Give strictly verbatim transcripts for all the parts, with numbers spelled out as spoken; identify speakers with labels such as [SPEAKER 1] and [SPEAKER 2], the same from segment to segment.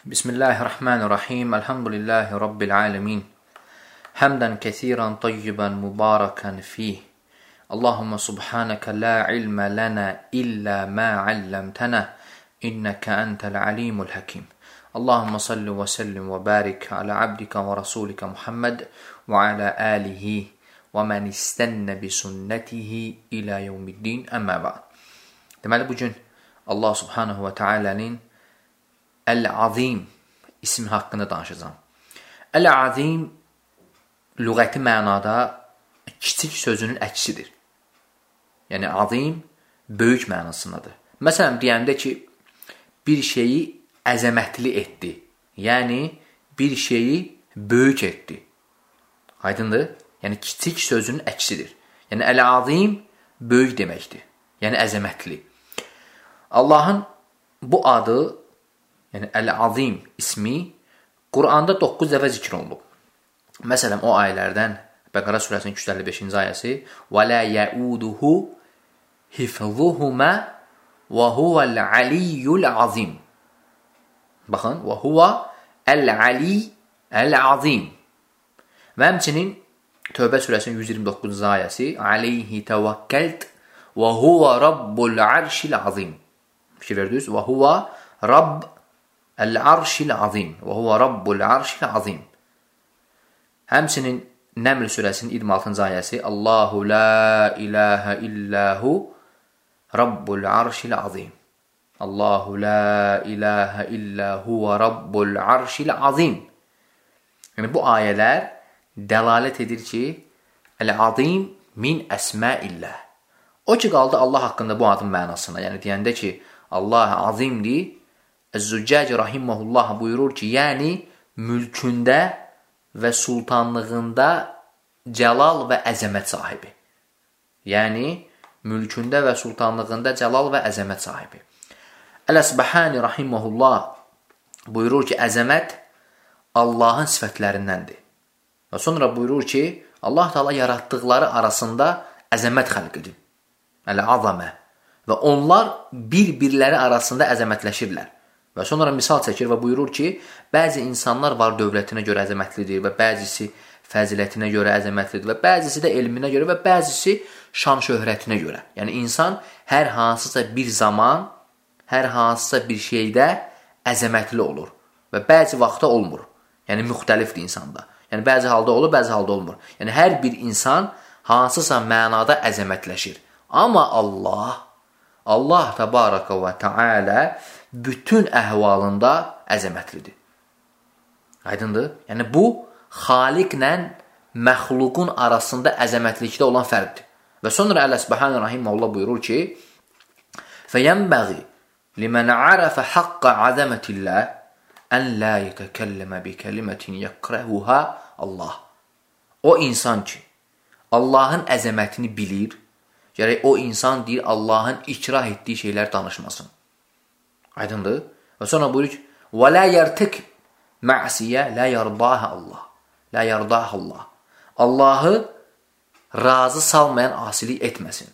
[SPEAKER 1] Bismillahirrahmanirrahim. Elhamdülillahi Rabbil alemin. Hamdan kesiran tayyiban mubarakan fih. Allahumma subhanaka la ilme lana illa ma allamtana. İnneke entel alimul hakim. Allahumma salli ve sellim ve barik ala abdika ve rasulika Muhammed ve ala alihi ve men istenne bi sünnetihi ila yevmiddin. Əmmə ba'd. Deməli, bugün Allah subhanahu ve teala'nın Əl-Azim ismi haqqında danışacağım. Əl-Azim lüğəti mənada kiçik sözünün əksidir. Yəni, azim böyük mənasındadır. Məsələn, deyəndə ki, bir şeyi əzəmətli etdi. Yəni, bir şeyi böyük etdi. Aydındır? Yəni, kiçik sözünün əksidir. Yəni, Əl-Azim böyük deməkdir. Yəni, əzəmətli. Allahın bu adı, yəni Əl-Azim ismi Quranda doqquz dəfə zikr olunub. Məsələn, o ayələrdən Bəqərə surəsinin iki yüz əlli beşinci ayəsi Və lə yəuduhu hifzuhumə və huvəl-aliyyul azim. Baxın, və huvə əl-ali əl-azim. Və həmçinin Tövbə surəsinin yüz iyirmi doqquzuncu ayəsi Aleyhi təvəkkəlt və huvə rabbul arşil azim. Fikir verdiniz? Və huvə rabb Əl-Arşil azim və huvə Rabbul Arşil azim. Həmçinin Nəml surəsinin iyirmi altıncı ayəsi Allahu la ilahə illəhu Rabbul Arşil azim. Allahu la ilahə illəhu və Rabbul Arşil azim. Yəni, bu ayələr dəlalət edir ki, Əl-Azim min əsməilləh. O ki, qaldı Allah haqqında bu adın mənasına. Yəni, deyəndə ki, Allah azimdir, Əz-Züccaci rahiməhullah buyurur ki, yəni mülkündə və sultanlığında cəlal və əzəmət sahibi. Yəni, mülkündə və sultanlığında cəlal və əzəmət sahibi. Əl-Əsbəhani rahiməhullah buyurur ki, əzəmət Allahın sifətlərindəndir. Və sonra buyurur ki, Allah Teala yaratdıqları arasında əzəmət xəlq edib. Əl-Azəmə. Və onlar bir-birləri arasında əzəmətləşirlər. Və sonra misal çəkir və buyurur ki, bəzi insanlar var dövlətinə görə əzəmətlidir və bəzisi fəzilətinə görə əzəmətlidir və bəzisi də elminə görə və bəzisi şan şöhrətinə görə. Yəni, insan hər hansısa bir zaman, hər hansısa bir şeydə əzəmətli olur və bəzi vaxtda olmur. Yəni, müxtəlifdir insanda. Yəni, bəzi halda olur, bəzi halda olmur. Yəni, hər bir insan hansısa mənada əzəmətləşir. Amma Allah, Allah təbaraka və teala bütün əhvalında əzəmətlidir. Aydındır? Yəni, bu, xaliqlə məxluqun arasında əzəmətlikdə olan fərqdir. Və sonra Əl-Əsbəhani rahiməhullah buyurur ki, فَيَنْبَغِ لِمَنْ عَرَفَ حَقَّ عَزَمَةِ اللّٰهِ أَنْ لَا يَتَكَلَّمَ بِكَلِمَةٍ يَكْرَهُهَا Allah. O insan ki, Allahın əzəmətini bilir, gərək o insan deyir, Allahın ikrah etdiyi şeylər danışmasın. Aydındır? Və sonra buyurur ki, وَلَا يَرْتَكِ مَعْسِيَ لَا يَرْضَاهَ Allah. لَا يَرْضَاهَ Allah. Allahı razı salmayan asilik etməsin.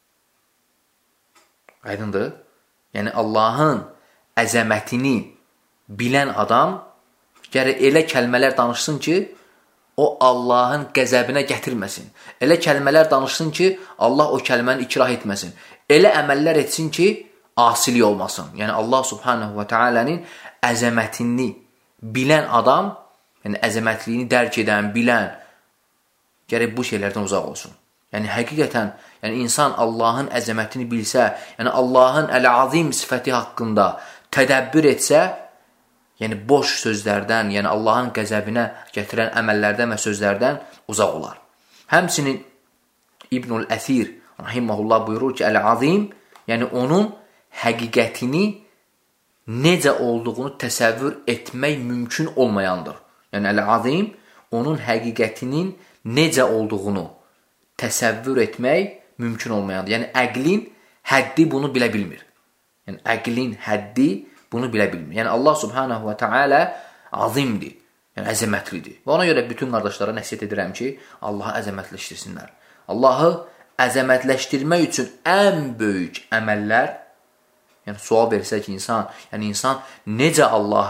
[SPEAKER 1] Aydındır? Yəni, Allahın əzəmətini bilən adam gərək elə kəlmələr danışsın ki, o Allahın qəzəbinə gətirməsin. Elə kəlmələr danışsın ki, Allah o kəlməni ikrah etməsin. Elə əməllər etsin ki, asilik olmasın. Yəni, Allah subhanahu və teala'nın əzəmətini bilən adam, yəni əzəmətliyini dərk edən, bilən, gərək bu şeylərdən uzaq olsun. Yəni, həqiqətən, yəni insan Allahın əzəmətini bilsə, yəni Allahın Əl-Azim sifəti haqqında tədəbbür etsə, yəni boş sözlərdən, yəni Allahın qəzəbinə gətirən əməllərdən və sözlərdən uzaq olar. Həmçinin İbnül Əsir rahiməhullah buyurur ki, Əl-Azim, yəni onun həqiqətini necə olduğunu təsəvvür etmək mümkün olmayandır. Yəni, Əl-Azim onun həqiqətinin necə olduğunu təsəvvür etmək mümkün olmayandır. Yəni, əqlin həddi bunu bilə bilmir. Yəni, əqlin həddi bunu bilə bilmir. Yəni, Allah subhanahu və teala azimdir, yəni əzəmətlidir. Və ona görə bütün qardaşlara nəsihət edirəm ki, Allahı əzəmətləşdirsinlər. Allahı əzəmətləşdirmək üçün ən böyük əməllər, yəni sual versə ki, insan, yəni insan necə Allahı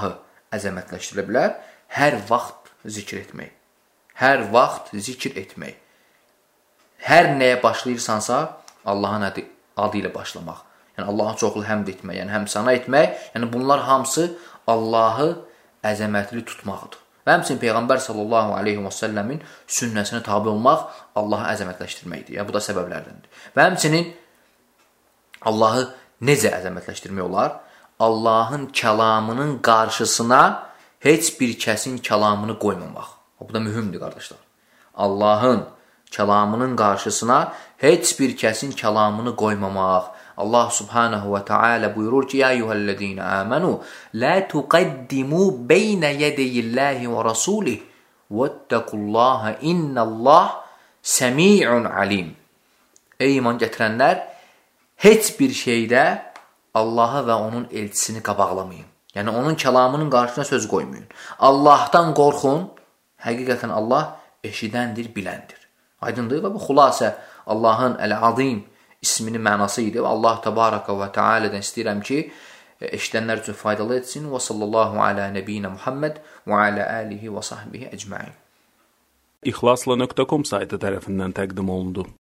[SPEAKER 1] əzəmətləşdirə bilər? Hər vaxt zikr etmək. Hər vaxt zikr etmək. Hər nəyə başlayırsansa, Allahın adı, adı ilə başlamaq. Yəni, Allaha çoxlu həmd etmək, yəni həmsana etmək. Yəni, bunlar hamısı Allahı əzəmətli tutmaqdır. Və həmçinin Peyğəmbər sallallahu aleyhi və səlləmin sünnəsinə tabi olmaq Allahı əzəmətləşdirməkdir. Yəni, bu da səbəblərdəndir. Və həmçinin Allahı necə əzəmətləşdirmək olar? Allahın kəlamının qarşısına heç bir kəsin kəlamını qoymamaq. Bu da mühümdür, qardaşlar. Allahın kəlamının qarşısına heç bir kəsin kəlamını qoymamaq. Allah subhanahu və teala buyurur ki, Ya eyyuhəl-ləzīnə əmənu, lə tuqəddimu beynə yədəyillahi və rasulih, vəttəqullaha innəllah səmi'un alim. Ey iman gətirənlər, heç bir şeydə Allahı və onun elçisini qabaqlamayın. Yəni, onun kəlamının qarşısına söz qoymayın. Allahdan qorxun, həqiqətən Allah eşidəndir, biləndir. Aydındır və bu xülasə Allahın Əl-Azim isminin mənası idi. Allah təbaraka və tealədən istəyirəm ki, eşidənlər üçün faydalı etsin. Və sallallahu alə nəbiyyina Muhammed və alə alihi və sahbihi əcməin.
[SPEAKER 2] İxlasla nöqtə com saytı tərəfindən təqdim olundu.